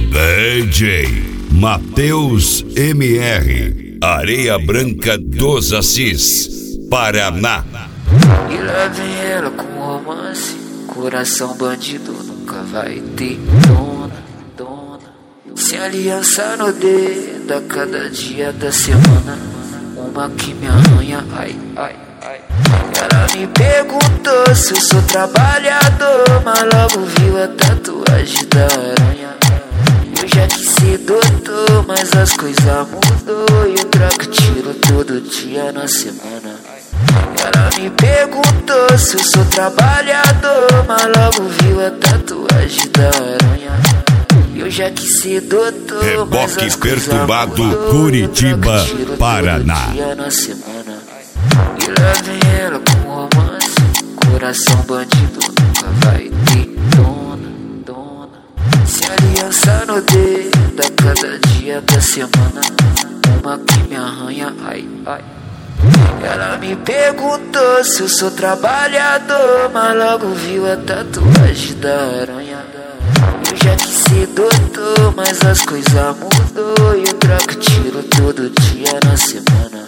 DJ Matheus MR, Areia Branca dos Assis, Paraná. E lá vem ela com romance, coração bandido nunca vai ter dona. Sem aliança no dedo a cada dia da semana, uma que me arranha, ai. Ela me perguntou se eu sou trabalhador, mas logo viu a tatuagem da aranha. Eu já quis ser doutor, mas as coisas mudou e eu troco tiro todo dia na semana. Ela me perguntou se eu sou trabalhador, mas logo viu a tatuagem da aranha. Eu já quis ser doutor, Reboque mas Perturbado, Curitiba, Paraná. E lá vem ela com romance, coração bandido nunca vai ter dona. Sem aliança no dedo a cada dia da semana, uma que me arranha, ai. Ela me perguntou se eu sou trabalhador, mas logo viu a tatuagem da aranha. Eu já quis ser doutor, mas as coisas mudou e eu troco tiro todo dia na semana.